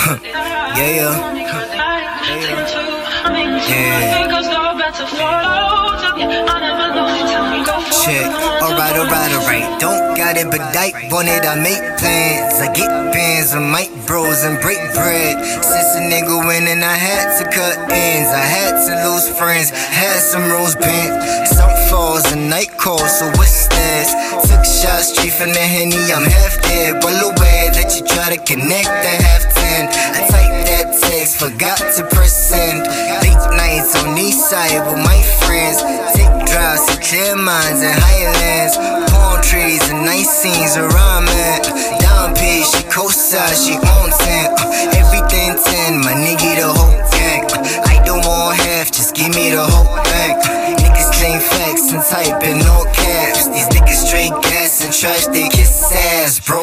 Check. Alright. Don't got it, but I want it, I make plans. I get bands with Mike Bros and break bread. Since a nigga winning, I had to cut ends. I had to lose friends, had some rose bent. Some falls and night calls, so what's this? Took shots straight from the Henny, I'm half dead. Well aware that you try to connect at half 10. I typed that text, forgot to press send. Late nights on east side with my friends. Take drives to clear minds and highlands. Palm trees and nice scenes around me. Down page, she co-side, she on 10. Everything 10, my nigga the whole gang. I don't want half, just give me the whole bank. Niggas claim facts and type in all caps. These niggas straight gas and trash, they kiss ass, bro.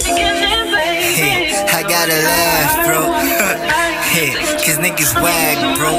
Hey, I gotta laugh, bro. Hey, cause niggas wag, bro.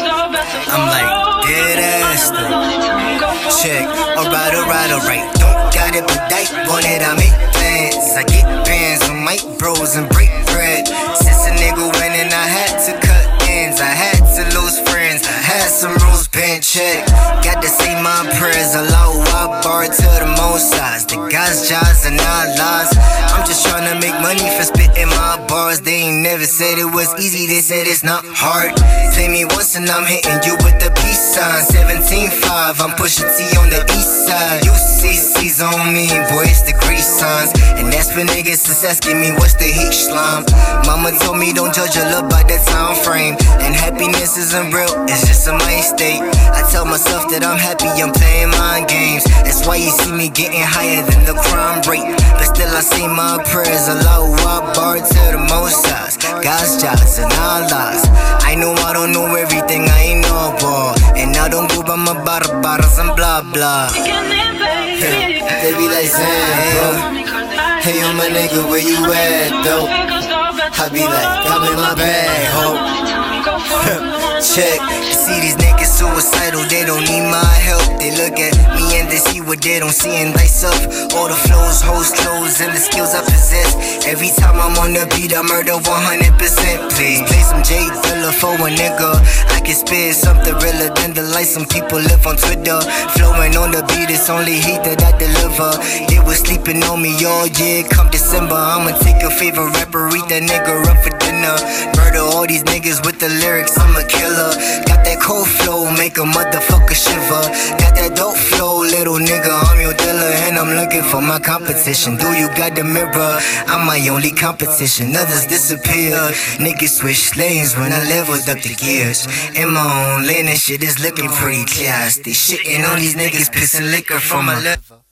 I'm like, dead ass, though. Check, alright. Don't got it, but I want it, I make plans. I get bands with Mike Bros and break bread. Since a nigga winning, I had to cut ends. I had to lose friends, I had some rules been checked. Got to say my prayers, Allah, I bar to the most sides. The God's jobs and our lives. I'm just trying to make money for spitting my bars. They ain't never said it was easy, they said it's not hard. Play me once and I'm hitting you with the peace sign. 17-5, I'm pushing T on the east side. UCC's on me, boy, it's the grease signs. And that's when niggas is asking me what's the heat slime. Mama told me don't judge a look by the time frame. And happiness isn't real, it's just a mind state. I tell myself that I'm happy, I'm playing mind games. That's why you see me getting higher than the crime rate. But still I say my prayers, Allah, I bar to the most sides. God's jobs and our lives. I know I don't know everything, I ain't no ball. And I don't go by my bottles and blah blah. They be like saying, bro, hey yo my nigga, where you at though? I be like, I'm in my bag, ho. Check, see these niggas suicidal, they don't need my help. They look at me and they see what they don't see in thyself. All the flows, hoes, clothes, and the skills I possess. Every time I'm on the beat, I murder 100%. Please play some J Dilla for a nigga. I can spit something realer than the light some people live on Twitter. Flowing on the beat, it's only heat that I deliver. They was sleeping on me all year, come December. I'ma take your favorite rapper, eat that nigga up for dinner. Murder all these niggas with the lyrics, I'm a killer. Got that cold flow, make a motherfucker shiver. Got that dope flow, little nigga, I'm your dealer. And I'm looking for my competition. Do you got the mirror? I'm my only competition, others disappear. Niggas switch lanes when I leveled up the gears. In my own lane and shit is looking pretty clear. I stay shitting on these niggas, pissing liquor from my liver.